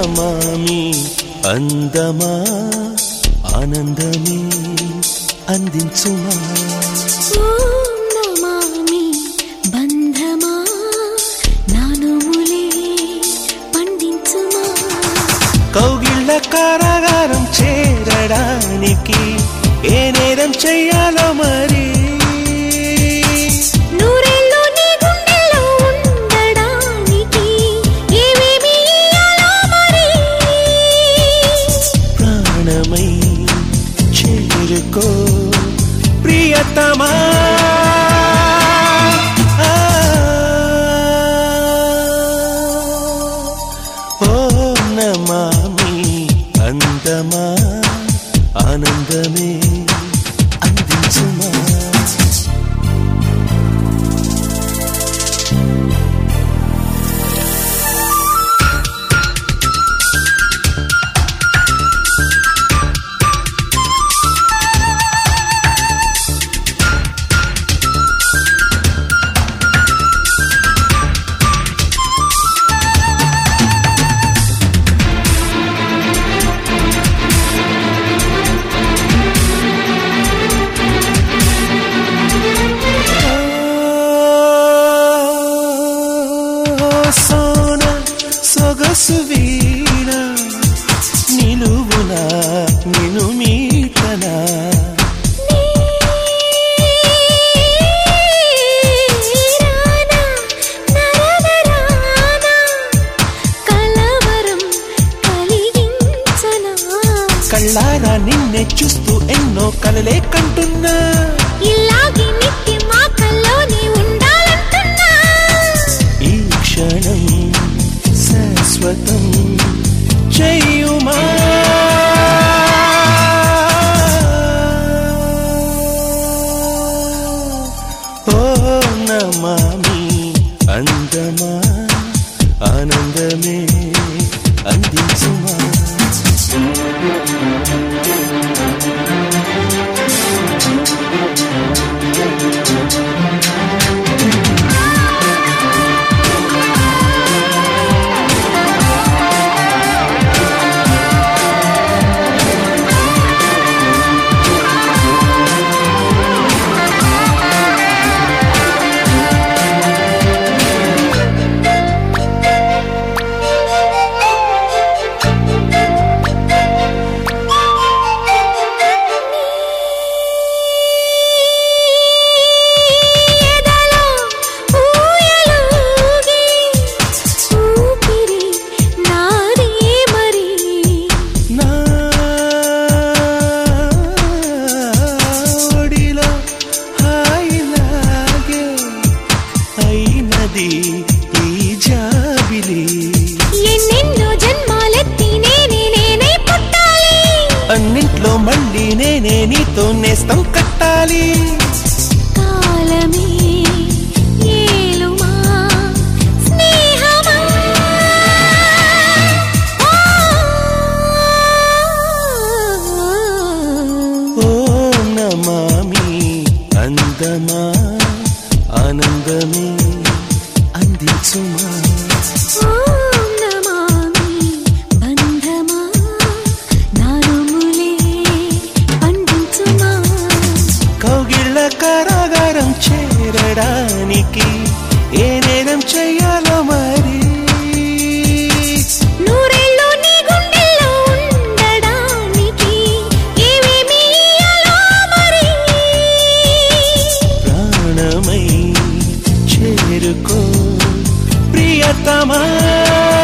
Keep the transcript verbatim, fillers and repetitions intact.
నమామి అందమా ఆనందమే అందించుమా ఓం నమామి బంధమా నానుములే పండించుమా కౌగిళ్ళ కారాగారం చేరడానికి ఏ నేరం చెయ్యాలో మరి చేరుకో ప్రియతమా ఓం నమామి అందమా ఆనందమే అందించుమా సోన సొగసు వీణ నిలువునా నిను మీటనా కళ్ళారా నిన్నే చూస్తూ ఎన్నో కలలే కంటున్నా ఇలాగే నిత్యం మా కల్లోనే ఉండాలంటున్నా ఈ క్షణం శాశ్వతం చెయ్యుమా ఓ నమామి అందమా ఆనందమే అందించుమా అన్నింట్లో మళ్ళీ నేనే నీతో నేస్తం కట్టాలి కాలమే ఏలుమా స్నేహమా ఓ నమామి అందమా ఆనందమే అందించుమా ఓం నమామి బంధమా నానుములే పండించుమా కౌగిళ్ళ కారాగారం చేరడానికి ఏ నేరం చెయ్యాలో మరి నూరేళ్ళు నీ గుండెల్లో ఉండడానికి ఏవేమి ఇయ్యాలో మరి ప్రాణమై చేరుకో ప్రియతమా